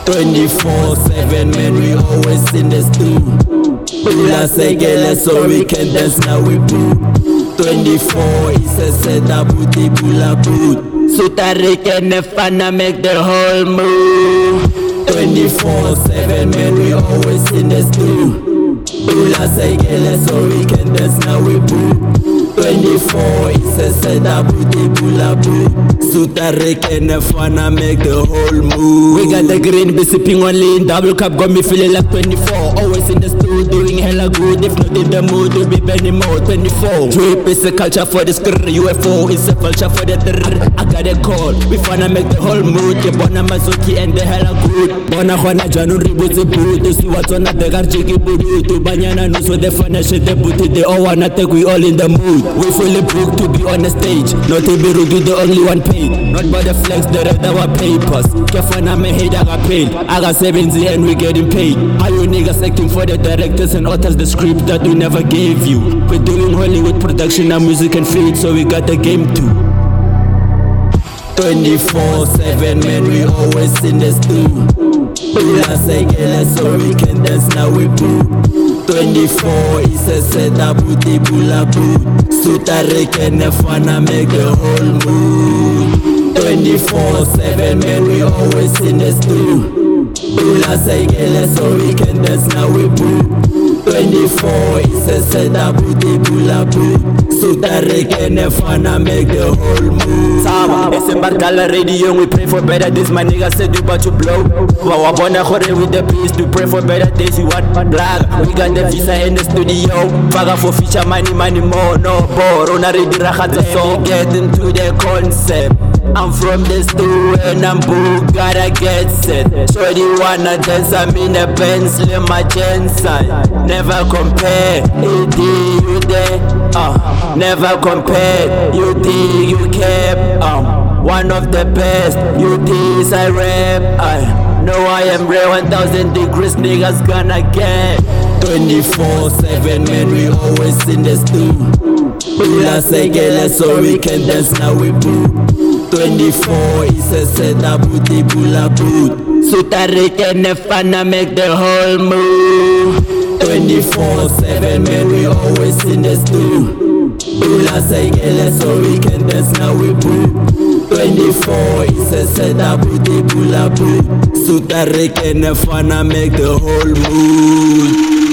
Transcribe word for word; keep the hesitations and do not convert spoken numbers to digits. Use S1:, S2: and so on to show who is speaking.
S1: twenty-four seven, man, we always in the stew. Pula segele so we can dance now we boo. twenty-four is a setup with the pula boot. Sutari can fana make the whole move. twenty-four seven, man, we always in the stew. Pula segele so we can dance now we boo. twenty-four is a setup with the pula boot. Sutari can fana make the whole move. We got the green, be sipping on lean. Double cup got me feeling like twenty-four. Always in the stew, doing hella good. If not in the mood, we'll be burning more. twenty-four. Drip is a culture for the skrr. U F O is a culture for the trrr. I got a call, we wanna make the whole mood. The bona mazuki and the hella good. Bona khona janu ributse boot. See what's on the garjiki budu. To banyana no so the fana shit the booty. They all wanna take we all in the mood. We fully booked to be on the stage. Not to be rude, the only one paid. Not by the flex, the rest our papers. Kefana me head, I got paid. I got seventy and we getting paid. How you niggas acting for the directors and authors the script that we never gave you? We're doing Hollywood production and music and feed, so we got the game too. twenty-four seven, man, we always in the stew. Pula segele so we can dance now we boo. twenty-four is a setup with the pula boot. Sutari can fana make the whole move. twenty-four seven, man, we always in the stew. Pula segele so we can dance now we boo. twenty-four is a setup with the pula boot. Sutari can fana make the whole move. Sama, it's in Barkala radio, we pray for better days. My nigga said you about to blow. Wow, wanna hurry with the peace to pray for better days. You want black? We got the visa in the studio. Faga for feature money, money more, no more. On a ready rahat so get into the concept. I'm from the stew and I'm boo, gotta get set. Shorty wanna dance, I'm in a Benz, my chance. Never compare, A D you there, uh, never compare, you D you kept, um, one of the best, you D's I rap, I know I am rare, one thousand degrees niggas gonna get. twenty-four seven, man, we always in the stew. Pula segele so we can dance now we boo. twenty-four is a setup with the pula boot. Sutari can fana make the whole move. twenty-four seven, man, we always in the stew. Pula segele so we can dance now we boo. twenty-four is a setup with the pula boot. Sutari can fana make the whole move.